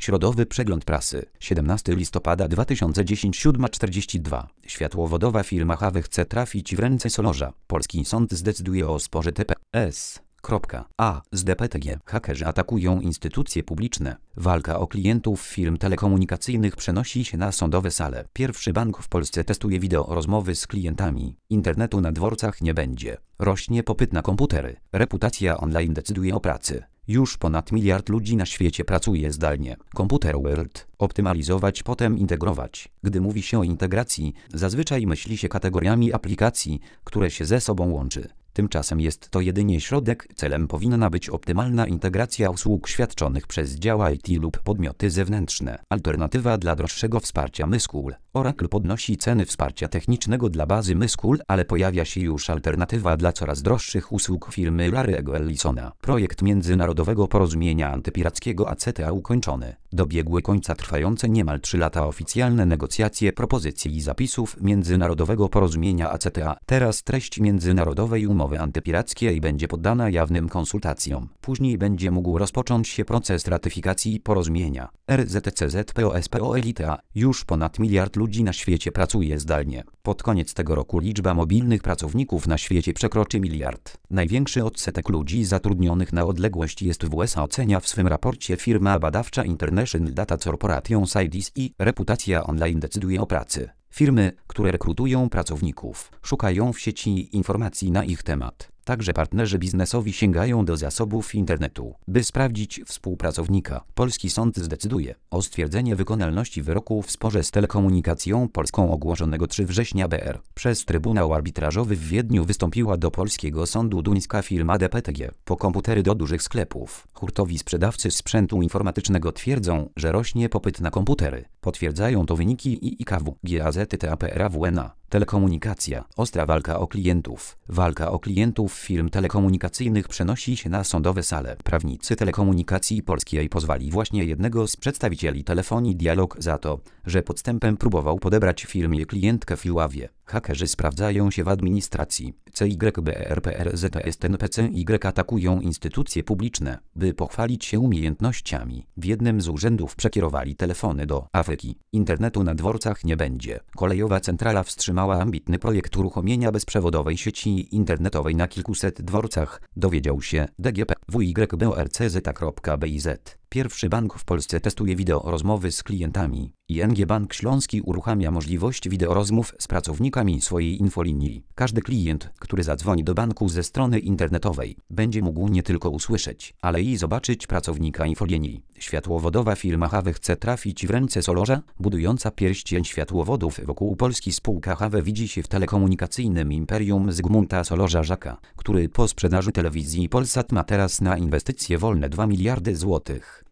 Środowy przegląd prasy. 17 listopada 2010 7:42. Światłowodowa firma HAWE chce trafić w ręce Solorza. Polski sąd zdecyduje o sporze TPS. Z DPTG. Hakerzy atakują instytucje publiczne. Walka o klientów firm telekomunikacyjnych przenosi się na sądowe sale. Pierwszy bank w Polsce testuje wideo rozmowy z klientami. Internetu na dworcach nie będzie. Rośnie popyt na komputery. Reputacja online decyduje o pracy. Już ponad 1 miliard ludzi na świecie pracuje zdalnie. Komputer World. Optymalizować, potem integrować. Gdy mówi się o integracji, zazwyczaj myśli się kategoriami aplikacji, które się ze sobą łączy. Tymczasem jest to jedynie środek, celem powinna być optymalna integracja usług świadczonych przez dział IT lub podmioty zewnętrzne. Alternatywa dla droższego wsparcia MySQL. Oracle podnosi ceny wsparcia technicznego dla bazy MySQL, ale pojawia się już alternatywa dla coraz droższych usług firmy Larry'ego Ellisona. Projekt międzynarodowego porozumienia antypirackiego ACTA ukończony. Dobiegły końca trwające niemal 3 lata oficjalne negocjacje propozycji i zapisów międzynarodowego porozumienia ACTA. Teraz treść międzynarodowej umowy antypirackiej będzie poddana jawnym konsultacjom. Później będzie mógł rozpocząć się proces ratyfikacji porozumienia. RZTCZPOSPOLITA. Już ponad 1 miliard ludzi na świecie pracuje zdalnie. Pod koniec tego roku liczba mobilnych pracowników na świecie przekroczy 1 miliard. Największy odsetek ludzi zatrudnionych na odległość jest w USA, ocenia w swym raporcie firma badawcza International Data Corporation CIDIS i Reputacja online decyduje o pracy. Firmy, które rekrutują pracowników, szukają w sieci informacji na ich temat. Także partnerzy biznesowi sięgają do zasobów internetu, by sprawdzić współpracownika. Polski sąd zdecyduje o stwierdzenie wykonalności wyroku w sporze z Telekomunikacją Polską ogłoszonego 3 września br. Przez Trybunał Arbitrażowy w Wiedniu wystąpiła do polskiego sądu duńska firma DPTG po komputery do dużych sklepów. Hurtowi sprzedawcy sprzętu informatycznego twierdzą, że rośnie popyt na komputery. Potwierdzają to wyniki IIKW GAZTAPRAWNA. Telekomunikacja. Ostra walka o klientów. Walka o klientów firm telekomunikacyjnych przenosi się na sądowe sale. Prawnicy Telekomunikacji Polskiej pozwali właśnie jednego z przedstawicieli Telefonii Dialog za to, że podstępem próbował podebrać firmie klientkę w Iławie. Hakerzy sprawdzają się w administracji. CYBRPRZSTNPCY atakują instytucje publiczne, by pochwalić się umiejętnościami. W jednym z urzędów przekierowali telefony do Afryki. Internetu na dworcach nie będzie. Kolejowa centrala wstrzymała ambitny projekt uruchomienia bezprzewodowej sieci internetowej na kilkuset dworcach, dowiedział się DGP WYBORCZ.BIZ. Pierwszy bank w Polsce testuje wideo rozmowy z klientami. ING Bank Śląski uruchamia możliwość wideorozmów z pracownikami swojej infolinii. Każdy klient, który zadzwoni do banku ze strony internetowej, będzie mógł nie tylko usłyszeć, ale i zobaczyć pracownika infolinii. Światłowodowa firma HAWE chce trafić w ręce Solorza, budująca pierścień światłowodów wokół Polski. Spółka HAWE widzi się w telekomunikacyjnym imperium Zygmunta Solorza-Żaka, który po sprzedaży telewizji Polsat ma teraz na inwestycje wolne 2 miliardy złotych.